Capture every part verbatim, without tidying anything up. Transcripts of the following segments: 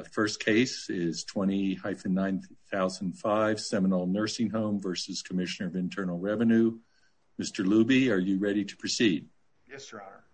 First case is twenty dash nine thousand five Seminole Nursing Home versus Commissioner of Internal Revenue. Mister Luby, are you ready to proceed? Yes, Your Honor.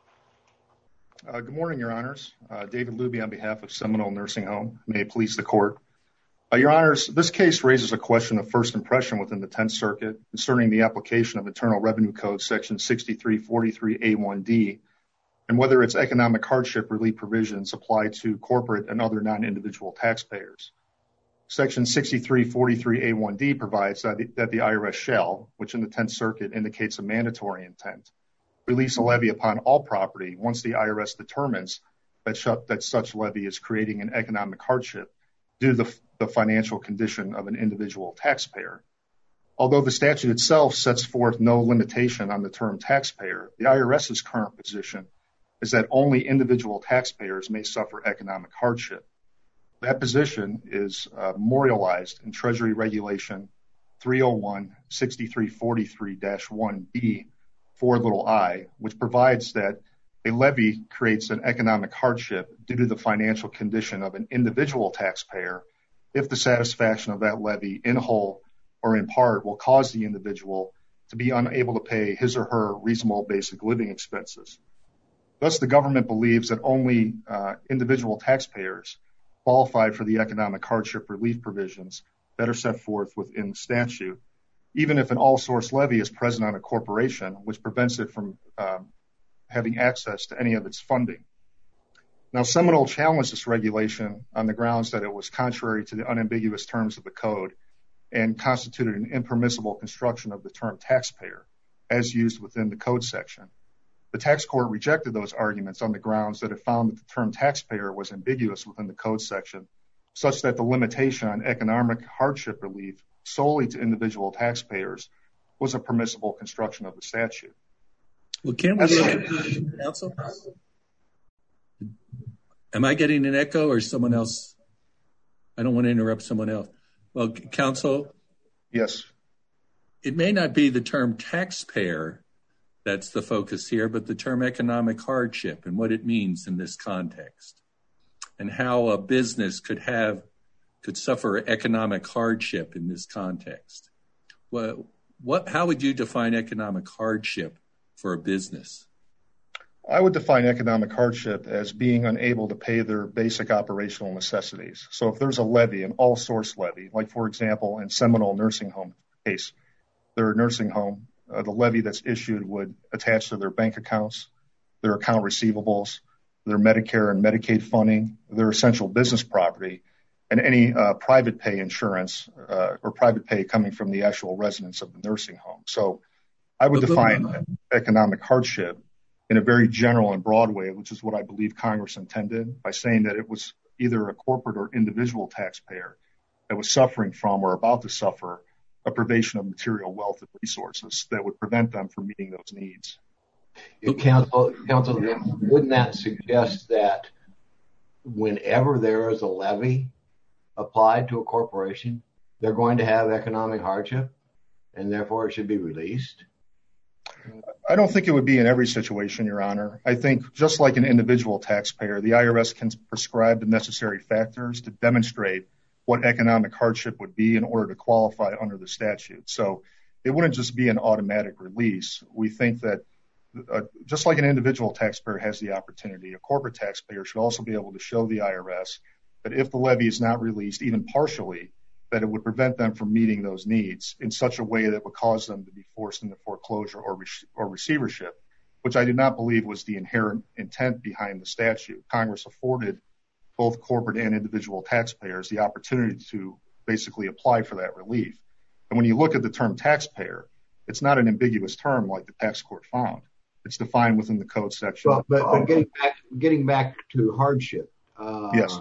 Uh, good morning, Your Honors. Uh, David Luby on behalf of Seminole Nursing Home. May it please the Court. Uh, Your Honors, this case raises a question of first impression within the Tenth Circuit concerning the application of Internal Revenue Code Section sixty-three forty-three A one D and whether its economic hardship relief provisions apply to corporate and other non-individual taxpayers. Section sixty-three forty-three A one D provides that the, that the I R S shall, which in the Tenth Circuit indicates a mandatory intent, release a levy upon all property once the I R S determines that, sh- that such levy is creating an economic hardship due to the, the financial condition of an individual taxpayer. Although the statute itself sets forth no limitation on the term taxpayer, the I R S's current position is that only individual taxpayers may suffer economic hardship. That position is uh, memorialized in Treasury Regulation three oh one sixty-three forty-three dash one B four little I, which provides that a levy creates an economic hardship due to the financial condition of an individual taxpayer if the satisfaction of that levy in whole or in part will cause the individual to be unable to pay his or her reasonable basic living expenses. Thus, the government believes that only uh, individual taxpayers qualify for the economic hardship relief provisions that are set forth within the statute, even if an all-source levy is present on a corporation, which prevents it from um, having access to any of its funding. Now, Seminole challenged this regulation on the grounds that it was contrary to the unambiguous terms of the code and constituted an impermissible construction of the term taxpayer as used within the code section. The tax court rejected those arguments on the grounds that it found that the term taxpayer was ambiguous within the code section, such that the limitation on economic hardship relief solely to individual taxpayers was a permissible construction of the statute. Well, can we look at counsel? Am I getting an echo or someone else? I don't want to interrupt someone else. Well, counsel? Yes. It may not be the term taxpayer that's the focus here, but the term economic hardship and what it means in this context and how a business could have, could suffer economic hardship in this context. Well, what, how would you define economic hardship for a business? I would define economic hardship as being unable to pay their basic operational necessities. So if there's a levy, an all-source levy, like for example, in Seminole Nursing Home case, their nursing home, Uh, the levy that's issued would attach to their bank accounts, their account receivables, their Medicare and Medicaid funding, their essential business property, and any uh, private pay insurance uh, or private pay coming from the actual residents of the nursing home. So I would define economic hardship in a very general and broad way, which is what I believe Congress intended by saying that it was either a corporate or individual taxpayer that was suffering from or about to suffer a privation of material wealth and resources that would prevent them from meeting those needs. Counsel, counsel, wouldn't that suggest that whenever there is a levy applied to a corporation, they're going to have economic hardship and therefore it should be released? I don't think it would be in every situation, Your Honor. I think just like an individual taxpayer, the I R S can prescribe the necessary factors to demonstrate what economic hardship would be in order to qualify under the statute. So it wouldn't just be an automatic release. We think that uh, just like an individual taxpayer has the opportunity, a corporate taxpayer should also be able to show the I R S that if the levy is not released, even partially, that it would prevent them from meeting those needs in such a way that would cause them to be forced into foreclosure or, re- or receivership, which I do not believe was the inherent intent behind the statute. Congress afforded both corporate and individual taxpayers the opportunity to basically apply for that relief. And when you look at the term taxpayer, it's not an ambiguous term like the tax court found. It's defined within the code section. Well, but, but getting back, getting back to hardship. Uh, yes.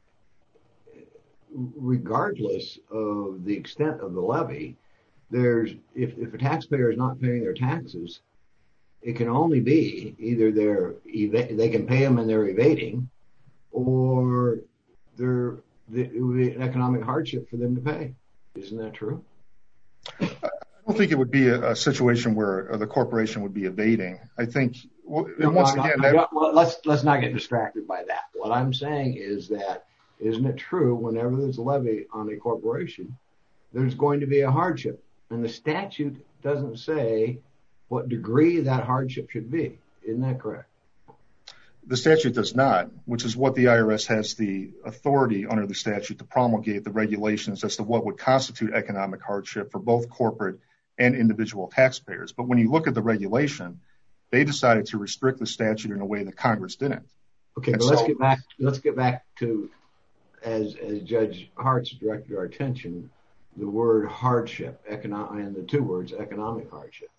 Regardless of the extent of the levy, there's if, if a taxpayer is not paying their taxes, it can only be either they're eva- they can pay them and they're evading, or they're, it would be an economic hardship for them to pay. Isn't that true? I don't think it would be a, a situation where the corporation would be evading. I think, well, no, once no, again, no, that, no, let's let's not get distracted by that. What I'm saying is that isn't it true whenever there's a levy on a corporation, there's going to be a hardship? And the statute doesn't say what degree that hardship should be. Isn't that correct? The statute does not, which is what the I R S has the authority under the statute to promulgate the regulations as to what would constitute economic hardship for both corporate and individual taxpayers. But when you look at the regulation, they decided to restrict the statute in a way that Congress didn't. Okay, but so, let's get back. Let's get back to, as as Judge Hartz directed our attention, the word hardship, economic, and the two words economic hardship.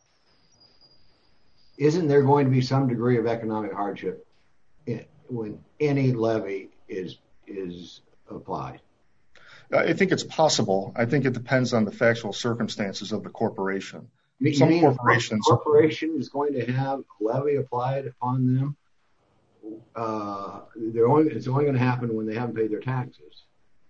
Isn't there going to be some degree of economic hardship in, when any levy is is applied? I think it's possible. I think it depends on the factual circumstances of the corporation. You Some mean corporations, a corporation is going to have a levy applied upon them. Uh, they're only, it's only going to happen when they haven't paid their taxes,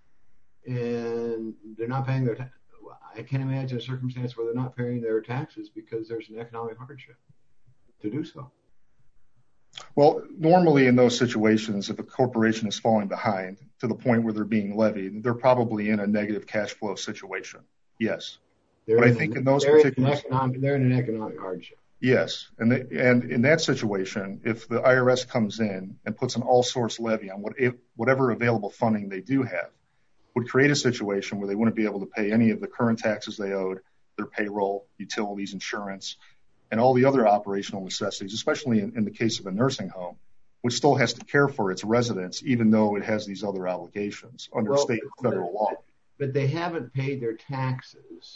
and they're not paying their. Ta- I can't imagine a circumstance where they're not paying their taxes because there's an economic hardship to do so. Well, normally in those situations, if a corporation is falling behind to the point where they're being levied, they're probably in a negative cash flow situation. Yes. They're but I in think an, in those they're particular in economic, they're in an economic hardship. Yes, and the, and in that situation, if the I R S comes in and puts an all-source levy on what, whatever available funding they do have, would create a situation where they wouldn't be able to pay any of the current taxes they owed, their payroll, utilities, insurance, and all the other operational necessities, especially in, in the case of a nursing home, which still has to care for its residents, even though it has these other obligations under well, state and federal law. But they haven't paid their taxes.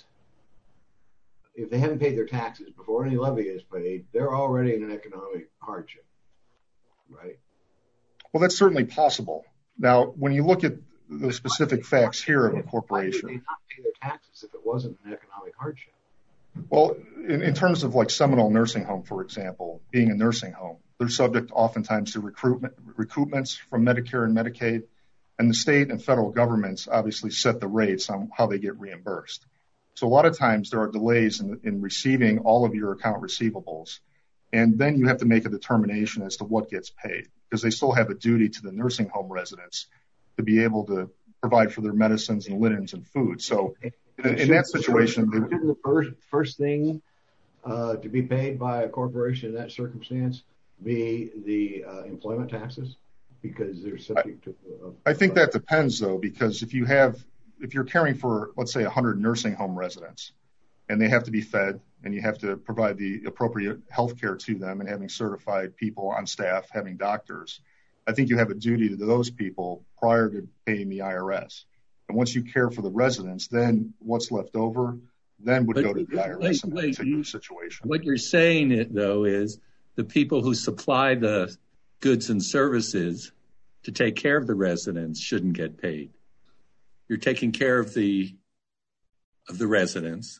If they haven't paid their taxes before any levy is paid, they're already in an economic hardship, right? Well, that's certainly possible. Now, when you look at the specific facts here of a corporation. Why would they not pay their taxes if it wasn't an economic hardship? Well, in, in terms of like Seminole Nursing Home, for example, being a nursing home, they're subject oftentimes to recruitment, recoupments from Medicare and Medicaid, and the state and federal governments obviously set the rates on how they get reimbursed. So a lot of times there are delays in, in receiving all of your account receivables, and then you have to make a determination as to what gets paid, because they still have a duty to the nursing home residents to be able to provide for their medicines and linens and food. So in, in that situation, they, shouldn't the first first thing uh, to be paid by a corporation in that circumstance be the uh, employment taxes, because they're subject to? Uh, I think that depends, though, because if you have if you're caring for, let's say, one hundred nursing home residents, and they have to be fed, and you have to provide the appropriate health care to them, and having certified people on staff, having doctors, I think you have a duty to those people prior to paying the I R S. And once you care for the residents, then what's left over then would but, go to the I R S wait, in that wait, particular situation. What you're saying, though, is the people who supply the goods and services to take care of the residents shouldn't get paid. You're taking care of the of the residents,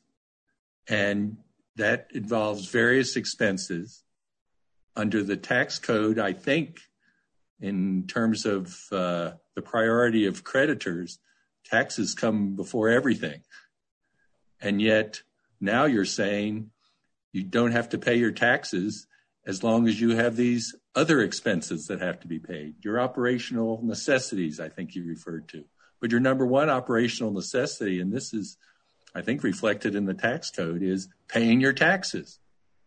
and that involves various expenses. Under the tax code, I think, in terms of uh, the priority of creditors, taxes come before everything. And yet now you're saying you don't have to pay your taxes as long as you have these other expenses that have to be paid. Your operational necessities, I think you referred to. But your number one operational necessity, and this is, I think, reflected in the tax code, is paying your taxes.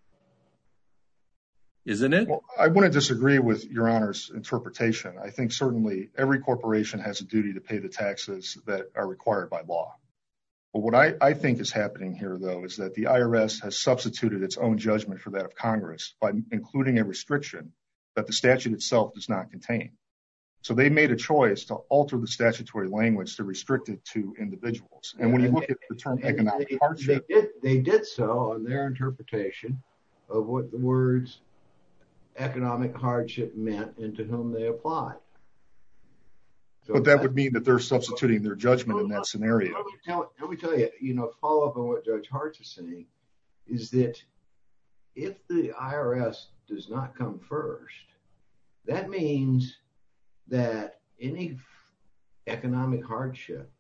Isn't it? Well, I wouldn't disagree with Your Honor's interpretation. I think certainly every corporation has a duty to pay the taxes that are required by law. But what I, I think is happening here, though, is that the I R S has substituted its own judgment for that of Congress by including a restriction that the statute itself does not contain. So they made a choice to alter the statutory language to restrict it to individuals. And when you look at the term economic hardship, they did, they did so on their interpretation of what the words economic hardship meant and to whom they applied. So but that would mean that they're substituting their judgment in that scenario. Let me tell, let me tell you, you know, follow up on what Judge Hartz is saying, is that if the I R S does not come first, that means that any economic hardship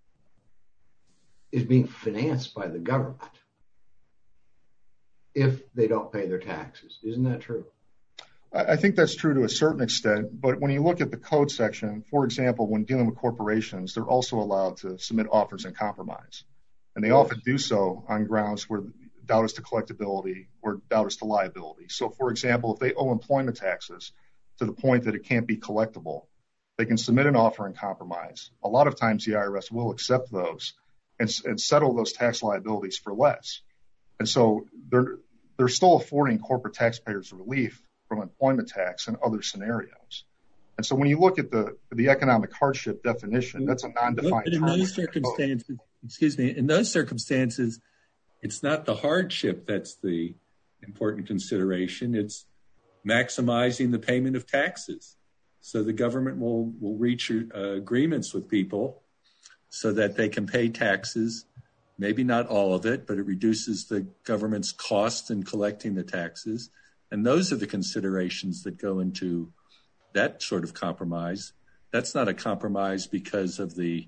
is being financed by the government if they don't pay their taxes. Isn't that true? I think that's true to a certain extent, but when you look at the code section, for example, when dealing with corporations, they're also allowed to submit offers in compromise. And they yes. often do so on grounds where doubt as to collectability or doubt as to liability. So, for example, if they owe employment taxes to the point that it can't be collectible, they can submit an offer in compromise. A lot of times the I R S will accept those and, and settle those tax liabilities for less. And so they're, they're still affording corporate taxpayers relief from employment tax and other scenarios. And so when you look at the the economic hardship definition, that's a non-defined but in term. those circumstances, excuse me, in those circumstances, it's not the hardship that's the important consideration. It's maximizing the payment of taxes. So the government will, will reach uh, agreements with people so that they can pay taxes, maybe not all of it, but it reduces the government's cost in collecting the taxes. And those are the considerations that go into that sort of compromise. That's not a compromise because of the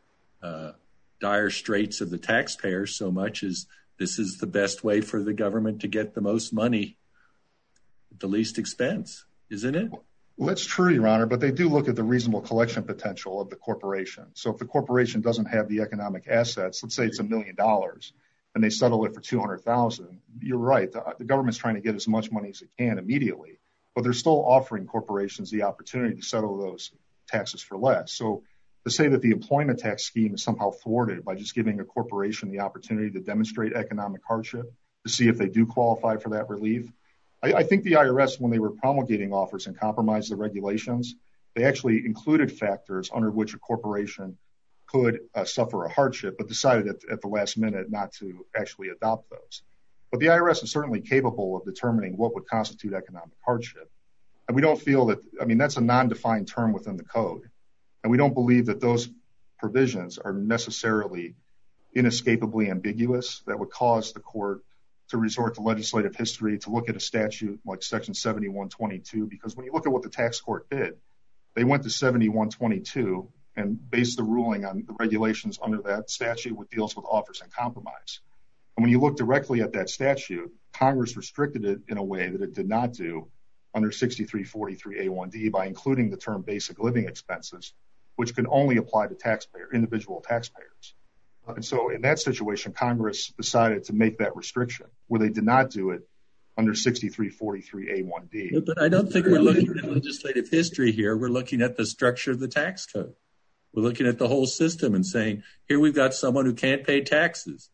uh, dire straits of the taxpayer so much as this is the best way for the government to get the most money at the least expense, isn't it? Well, that's true, Your Honor, but they do look at the reasonable collection potential of the corporation. So if the corporation doesn't have the economic assets, let's say it's a million dollars, and they settle it for two hundred thousand dollars, you're right. The, the government's trying to get as much money as it can immediately, but they're still offering corporations the opportunity to settle those taxes for less. So to say that the employment tax scheme is somehow thwarted by just giving a corporation the opportunity to demonstrate economic hardship to see if they do qualify for that relief, I, I think the I R S, when they were promulgating offers and compromised the regulations, they actually included factors under which a corporation could uh, suffer a hardship, but decided at, at the last minute not to actually adopt those. But the I R S is certainly capable of determining what would constitute economic hardship. And we don't feel that, I mean, that's a non-defined term within the code. And we don't believe that those provisions are necessarily inescapably ambiguous that would cause the court to resort to legislative history to look at a statute like Section seventy-one twenty-two, because when you look at what the tax court did, they went to seventy-one twenty-two and based the ruling on the regulations under that statute, which deals with offers and compromise. And when you look directly at that statute, Congress restricted it in a way that it did not do under sixty-three forty-three A one D by including the term basic living expenses, which can only apply to taxpayer, individual taxpayers. And so in that situation, Congress decided to make that restriction where they did not do it under sixty-three forty-three A one D. But I don't think we're looking at legislative history here. We're looking at the structure of the tax code. We're looking at the whole system and saying, here we've got someone who can't pay taxes.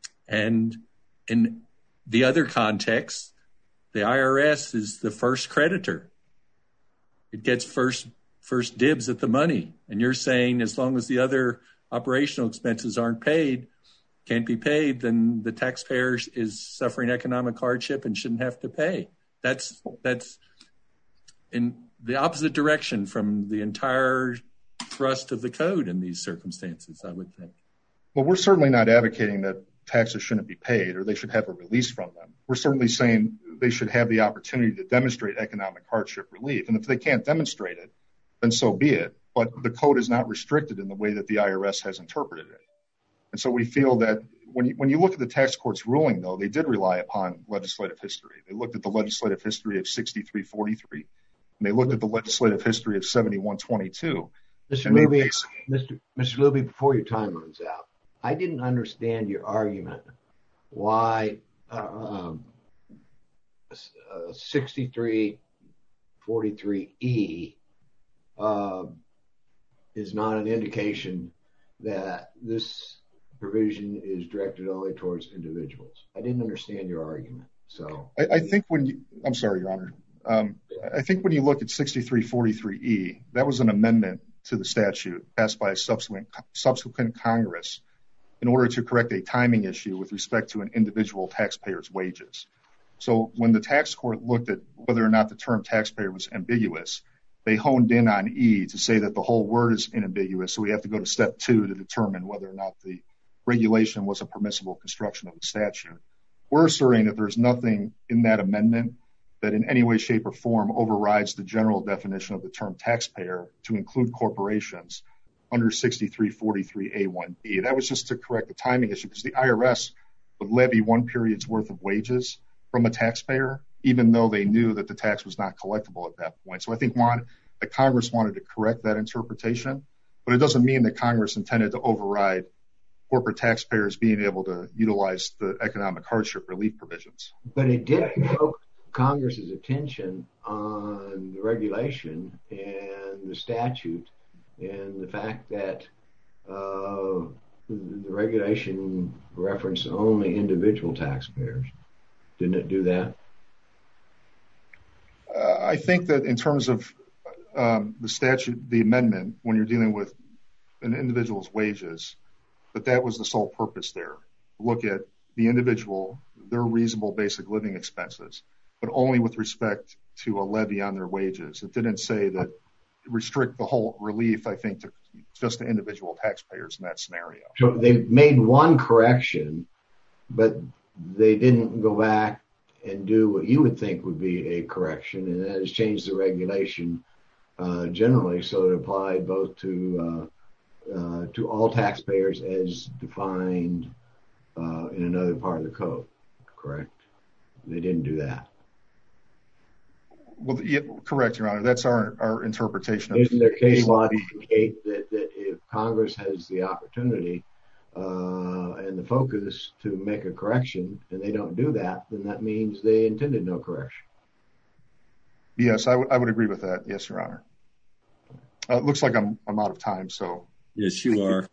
And in the other context, the I R S is the first creditor. It gets first first dibs at the money. And you're saying as long as the other operational expenses aren't paid, can't be paid, then the taxpayer is suffering economic hardship and shouldn't have to pay. That's that's in the opposite direction from the entire thrust of the code in these circumstances, I would think. Well, we're certainly not advocating that taxes shouldn't be paid or they should have a release from them. We're certainly saying they should have the opportunity to demonstrate economic hardship relief. And if they can't demonstrate it, then so be it. But the code is not restricted in the way that the I R S has interpreted it. And so we feel that when you, when you look at the tax court's ruling, though, they did rely upon legislative history. They looked at the legislative history of sixty-three forty-three, and they looked at the legislative history of seventy-one twenty-two. Mister Luby, Mister Mister Luby, before your time runs out, I didn't understand your argument why uh, um, uh, sixty-three forty-three E uh, is not an indication that this provision is directed only towards individuals. I didn't understand your argument. So I, I think when you, I'm sorry, Your Honor. Um, I think when you look at sixty-three forty-three E, that was an amendment to the statute passed by a subsequent subsequent Congress in order to correct a timing issue with respect to an individual taxpayer's wages. So when the tax court looked at whether or not the term taxpayer was ambiguous, they honed in on E to say that the whole word is unambiguous. So we have to go to step two to determine whether or not the regulation was a permissible construction of the statute. We're asserting that there's nothing in that amendment that in any way, shape, or form overrides the general definition of the term taxpayer to include corporations under sixty-three forty-three A one D. That was just to correct the timing issue because the I R S would levy one period's worth of wages from a taxpayer even though they knew that the tax was not collectible at that point. So I think one, the Congress wanted to correct that interpretation, but it doesn't mean that Congress intended to override corporate taxpayers being able to utilize the economic hardship relief provisions. But it did focus Congress's attention on the regulation and the statute and the fact that uh, the regulation referenced only individual taxpayers. Didn't it do that? Uh, I think that in terms of um, the statute, the amendment, when you're dealing with an individual's wages, that that was the sole purpose there. Look at the individual, their reasonable basic living expenses, but only with respect to a levy on their wages. It didn't say that restrict the whole relief, I think, to just the individual taxpayers in that scenario. So they made one correction, but they didn't go back and do what you would think would be a correction, and that is change the regulation uh, generally so it applied both to uh, uh, to all taxpayers as defined uh, in another part of the code, correct? They didn't do that. Well, yeah, correct, Your Honor. That's our, our interpretation of Isn't there case law to indicate that, that if Congress has the opportunity uh, and the focus to make a correction and they don't do that, then that means they intended no correction? Yes, I, w- I would agree with that. Yes, Your Honor. Uh, it looks like I'm I'm out of time, so. Yes, you are.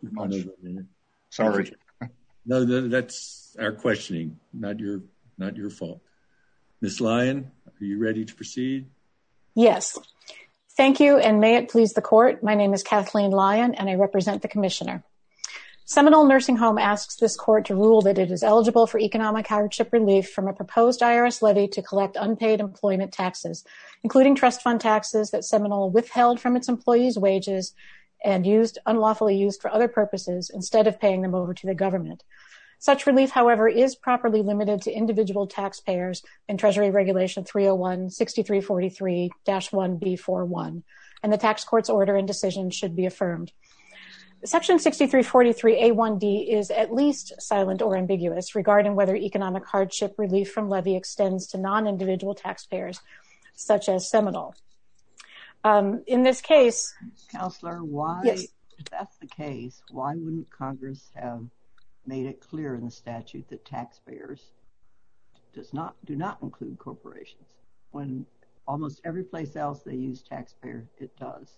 Sorry. No, no, that's our questioning, not your not your fault. Miz Lyon, are you ready to proceed? Yes. Thank you, and may it please the court. My name is Kathleen Lyon, and I represent the commissioner. Seminole Nursing Home asks this court to rule that it is eligible for economic hardship relief from a proposed I R S levy to collect unpaid employment taxes, including trust fund taxes that Seminole withheld from its employees' wages and used unlawfully used for other purposes instead of paying them over to the government. Such relief, however, is properly limited to individual taxpayers in Treasury Regulation three oh one, sixty-three forty-three dash one B forty-one, and the tax court's order and decision should be affirmed. Section sixty-three forty-three A one D is at least silent or ambiguous regarding whether economic hardship relief from levy extends to non-individual taxpayers, such as Seminole. Um, in this case... Counselor, why, yes. if that's the case, why wouldn't Congress have made it clear in the statute that taxpayers does not do not include corporations, when almost every place else they use taxpayer, it does?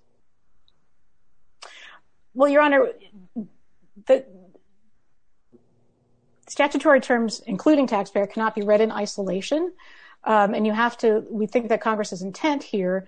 Well, Your Honor, the statutory terms, including taxpayer, cannot be read in isolation. Um, and you have to, we think that Congress's intent here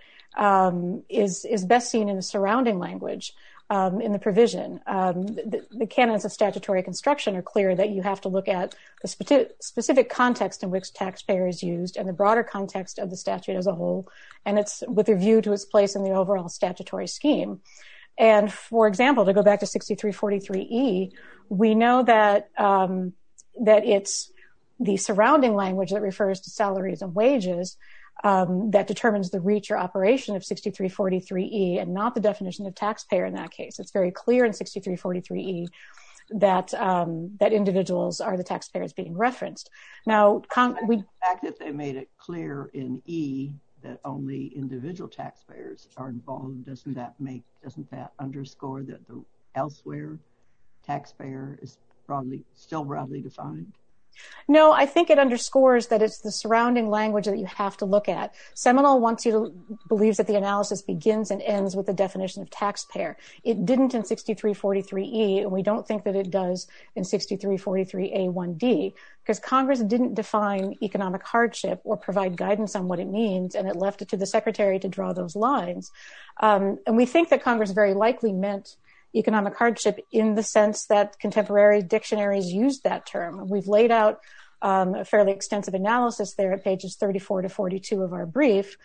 um, is, is best seen in the surrounding language. Um, in the provision. Um, the, the canons of statutory construction are clear that you have to look at the spe- specific context in which taxpayer is used and the broader context of the statute as a whole, and it's with a view to its place in the overall statutory scheme. And for example, to go back to sixty-three forty-three E, we know that um, that it's the surrounding language that refers to salaries and wages Um, that determines the reach or operation of sixty-three forty-three E and not the definition of taxpayer in that case. It's very clear in sixty-three forty-three E that um, that individuals are the taxpayers being referenced. Now, con- we the fact that they made it clear in E that only individual taxpayers are involved, doesn't that make doesn't that underscore that the elsewhere taxpayer is broadly still broadly defined? No, I think it underscores that it's the surrounding language that you have to look at. Seminole wants you to believes that the analysis begins and ends with the definition of taxpayer. It didn't in sixty-three forty-three E, and we don't think that it does in sixty-three forty-three A one D, because Congress didn't define economic hardship or provide guidance on what it means, and it left it to the Secretary to draw those lines. Um, and we think that Congress very likely meant economic hardship in the sense that contemporary dictionaries used that term. We've laid out um, a fairly extensive analysis there at pages thirty-four to forty-two of our brief.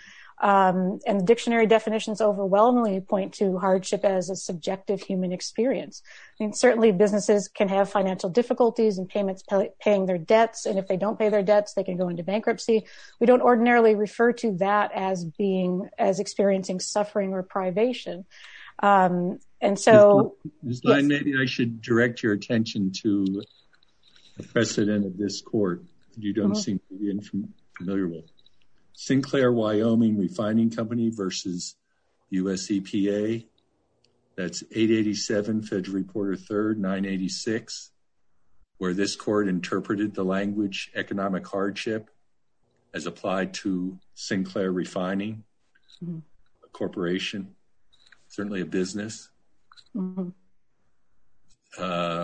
Um, and the dictionary definitions overwhelmingly point to hardship as a subjective human experience. I mean, certainly businesses can have financial difficulties and payments pay, paying their debts. And if they don't pay their debts, they can go into bankruptcy. We don't ordinarily refer to that as being, as experiencing suffering or privation. Um, and so, Miz Lyon, yes. Maybe I should direct your attention to the precedent of this court that you don't mm-hmm. seem to be familiar with. Sinclair, Wyoming Refining Company versus U S E P A. That's eight eighty-seven Federal Reporter third, nine eighty-six, where this court interpreted the language economic hardship as applied to Sinclair Refining, mm-hmm. a corporation, certainly a business. Mm-hmm. Uh,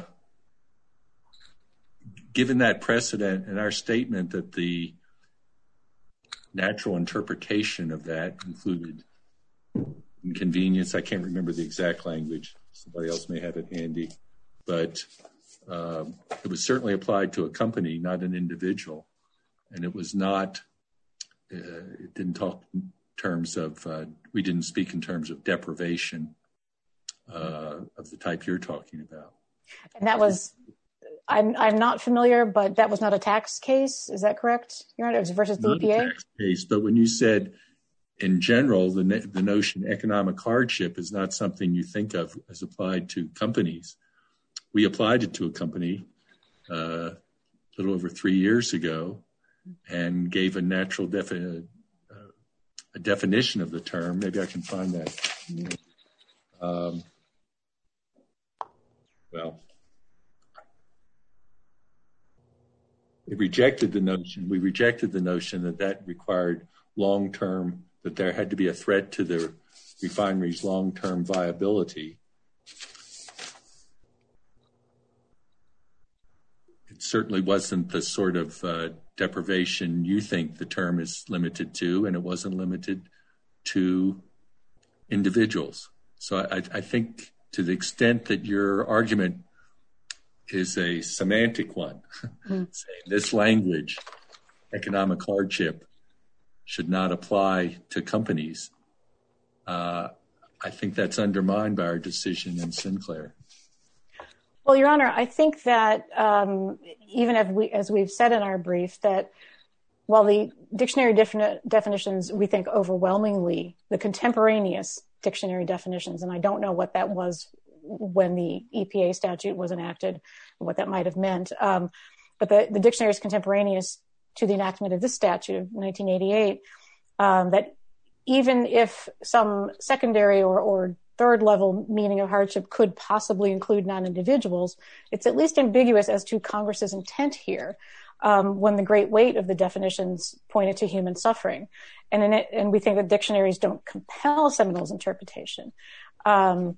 given that precedent and our statement that the natural interpretation of that included inconvenience, I can't remember the exact language. Somebody else may have it handy. But uh, it was certainly applied to a company, not an individual. And it was not, uh, it didn't talk in terms of, uh, we didn't speak in terms of deprivation uh, of the type you're talking about. And that was, I'm I'm not familiar, but that was not a tax case. Is that correct? Your Honor, it was versus the not E P A? A tax case, but when you said, in general, the the notion economic hardship is not something you think of as applied to companies. We applied it to a company uh, a little over three years ago and gave a natural defi- uh, a definition of the term. Maybe I can find that. Um, well, it rejected the notion. We rejected the notion that that required long-term, that there had to be a threat to the refinery's long-term viability. It certainly wasn't the sort of uh, deprivation you think the term is limited to, and it wasn't limited to individuals. So I, I think to the extent that your argument is a semantic one, mm. saying this language, economic hardship, should not apply to companies. Uh, I think that's undermined by our decision in Sinclair. Well, Your Honor, I think that um, even as, we, as we've said in our brief, that while the dictionary defini- definitions, we think overwhelmingly, the contemporaneous dictionary definitions, and I don't know what that was when the E P A statute was enacted, what that might have meant, um, but the, the dictionary is contemporaneous to the enactment of this statute of nineteen eighty-eight, um, that even if some secondary or, or third level meaning of hardship could possibly include non-individuals, it's at least ambiguous as to Congress's intent here, um, when the great weight of the definitions pointed to human suffering. And in it, and we think that dictionaries don't compel Seminole's interpretation. Um,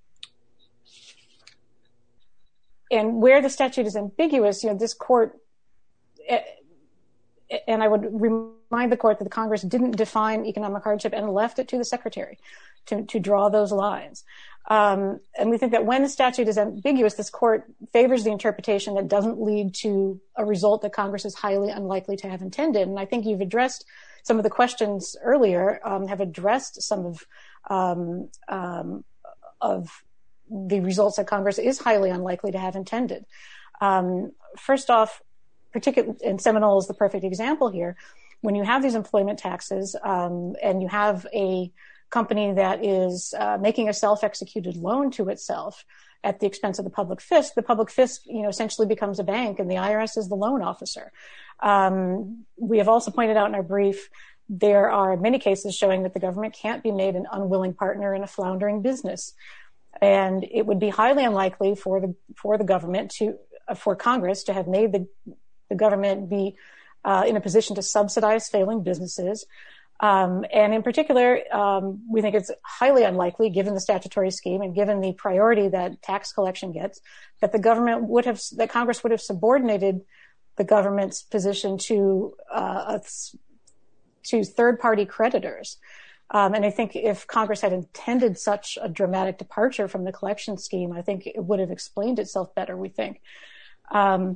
and where the statute is ambiguous, you know, this court, and I would remind the court that the Congress didn't define economic hardship and left it to the Secretary to, to draw those lines. Um, and we think that when the statute is ambiguous, this court favors the interpretation that doesn't lead to a result that Congress is highly unlikely to have intended. And I think you've addressed some of the questions earlier, um, have addressed some of, um, um, of the results that Congress is highly unlikely to have intended. Um, first off, particularly, and Seminole is the perfect example here, when you have these employment taxes um, and you have a company that is uh, making a self-executed loan to itself at the expense of the public fisc, the public fisc, you know, essentially becomes a bank and the I R S is the loan officer. Um, we have also pointed out in our brief, there are many cases showing that the government can't be made an unwilling partner in a floundering business. And it would be highly unlikely for the, for the government to, uh, for Congress to have made the, the government be uh, in a position to subsidize failing businesses. Um, and in particular, um, we think it's highly unlikely, given the statutory scheme and given the priority that tax collection gets, that the government would have, that Congress would have subordinated the government's position to uh, to third-party creditors. Um, and I think if Congress had intended such a dramatic departure from the collection scheme, I think it would have explained itself better, we think. Um,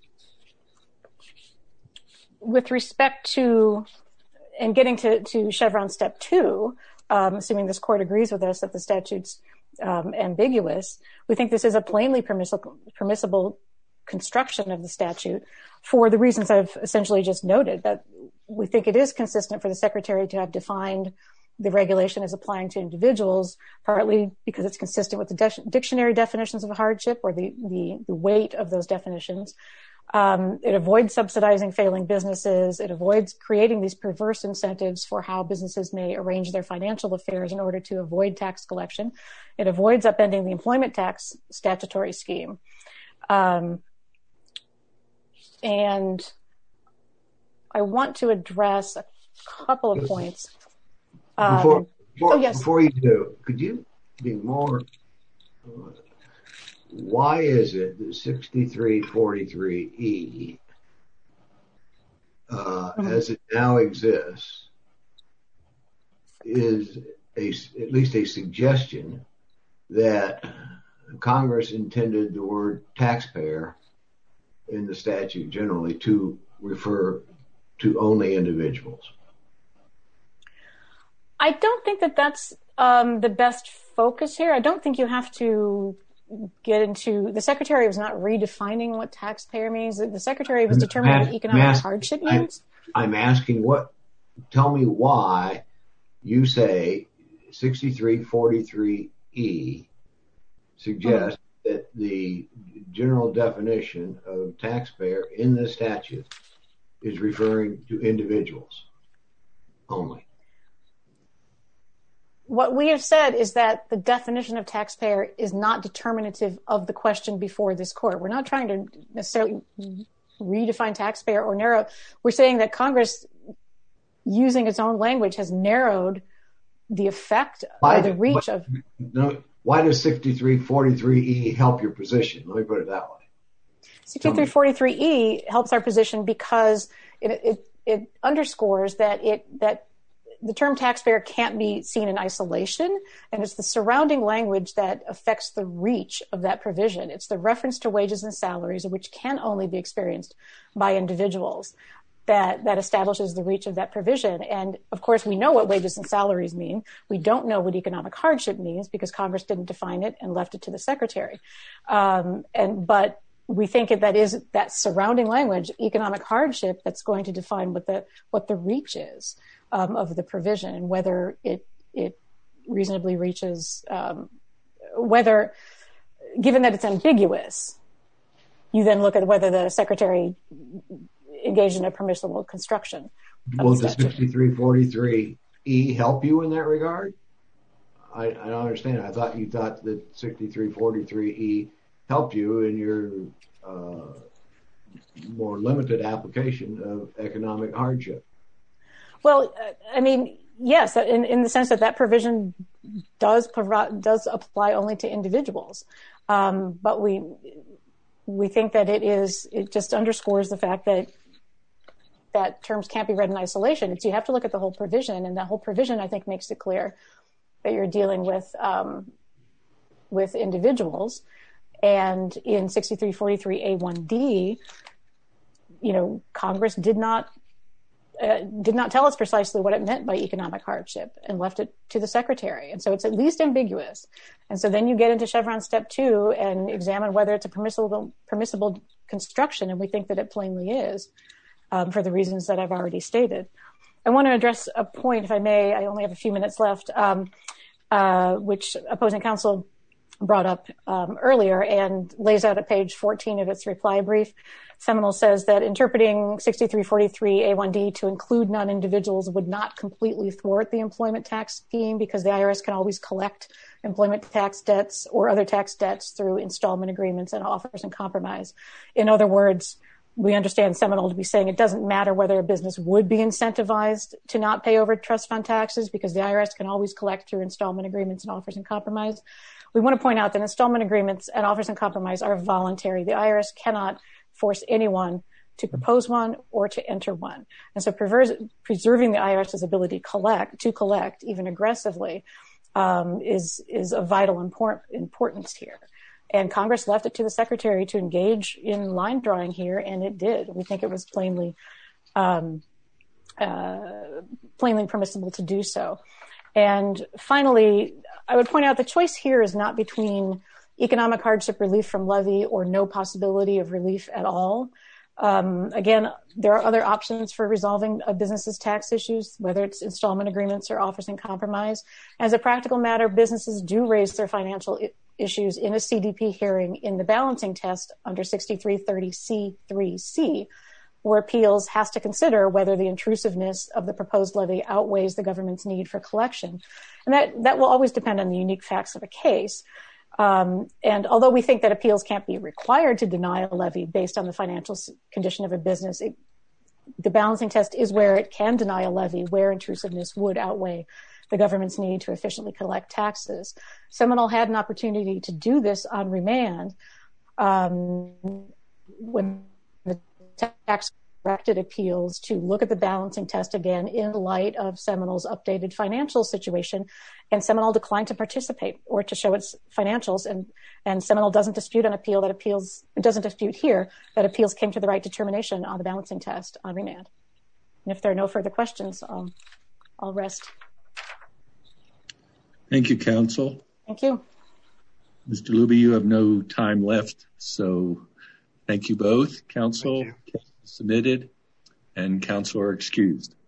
with respect to, and getting to, to Chevron step two, um, assuming this court agrees with us that the statute's um, ambiguous, we think this is a plainly permissible, permissible construction of the statute for the reasons I've essentially just noted, that we think it is consistent for the Secretary to have defined the regulation as applying to individuals, partly because it's consistent with the de- dictionary definitions of hardship or the, the, the weight of those definitions, Um, it avoids subsidizing failing businesses. It avoids creating these perverse incentives for how businesses may arrange their financial affairs in order to avoid tax collection. It avoids upending the employment tax statutory scheme. Um, and I want to address a couple of points. Um, before, before, oh, yes. before you do, could you be more... Uh, why is it that sixty-three forty-three E, uh, mm-hmm. as it now exists, is a, at least a suggestion that Congress intended the word taxpayer in the statute generally to refer to only individuals? I don't think that that's um, the best focus here. I don't think you have to get into, the Secretary was not redefining what taxpayer means. The Secretary was determining what economic ask, hardship means. I'm, I'm asking what, tell me why you say sixty-three forty-three E suggests mm-hmm. that the general definition of taxpayer in the statute is referring to individuals only. What we have said is that the definition of taxpayer is not determinative of the question before this court. We're not trying to necessarily redefine taxpayer or narrow. We're saying that Congress, using its own language, has narrowed the effect why, or the reach what, of... No, why does sixty-three forty-three E help your position? Let me put it that way. sixty-three forty-three E helps our position because it, it, it underscores that it that the term taxpayer can't be seen in isolation, and it's the surrounding language that affects the reach of that provision. It's the reference to wages and salaries, which can only be experienced by individuals, that, that establishes the reach of that provision. And of course, we know what wages and salaries mean. We don't know what economic hardship means because Congress didn't define it and left it to the Secretary. Um, and, but we think that is that surrounding language, economic hardship, that's going to define what the, what the reach is. Um, of the provision and whether it it reasonably reaches, um, whether, given that it's ambiguous, you then look at whether the Secretary engaged in a permissible construction. Will the sixty-three forty-three E help you in that regard? I, I don't understand. I thought you thought that sixty-three forty-three E helped you in your uh, more limited application of economic hardship. Well, I mean, yes, in, in the sense that that provision does provide, does apply only to individuals. Um, but we we think that it is, it just underscores the fact that that terms can't be read in isolation. It's, you have to look at the whole provision, and that whole provision, I think, makes it clear that you're dealing with um, with individuals. And in sixty-three forty-three A one D, you know, Congress did not Uh, did not tell us precisely what it meant by economic hardship and left it to the Secretary. And so it's at least ambiguous. And so then you get into Chevron step two and examine whether it's a permissible permissible construction, and we think that it plainly is, um, for the reasons that I've already stated. I want to address a point, if I may. I only have a few minutes left, um, uh, which opposing counsel brought up um, earlier and lays out at page fourteen of its reply brief. Seminole says that interpreting sixty-three forty-three A one D to include non-individuals would not completely thwart the employment tax scheme because the I R S can always collect employment tax debts or other tax debts through installment agreements and offers in compromise. In other words, we understand Seminole to be saying it doesn't matter whether a business would be incentivized to not pay over trust fund taxes because the I R S can always collect through installment agreements and offers in compromise. We want to point out that installment agreements and offers in compromise are voluntary. The I R S cannot force anyone to propose one or to enter one. And so preserving the I R S's ability to collect, to collect even aggressively, um, is, is of vital import, importance here. And Congress left it to the Secretary to engage in line drawing here, and it did. We think it was plainly, um, uh, plainly permissible to do so. And finally, I would point out the choice here is not between economic hardship relief from levy or no possibility of relief at all. Um, again, there are other options for resolving a business's tax issues, whether it's installment agreements or offers in compromise. As a practical matter, businesses do raise their financial issues in a C D P hearing in the balancing test under sixty-three thirty C three C, where appeals has to consider whether the intrusiveness of the proposed levy outweighs the government's need for collection. And that, that will always depend on the unique facts of a case. Um, and although we think that appeals can't be required to deny a levy based on the financial condition of a business, it, the balancing test is where it can deny a levy, where intrusiveness would outweigh the government's need to efficiently collect taxes. Seminole had an opportunity to do this on remand um, when the tax directed appeals to look at the balancing test again in light of Seminole's updated financial situation, and Seminole declined to participate or to show its financials, and, and Seminole doesn't dispute an appeal that appeals, doesn't dispute here that appeals came to the right determination on the balancing test on remand. And if there are no further questions, um, I'll rest. Thank you, counsel. Thank you. Mister Luby, you have no time left, so thank you both. Counsel submitted and counsel are excused.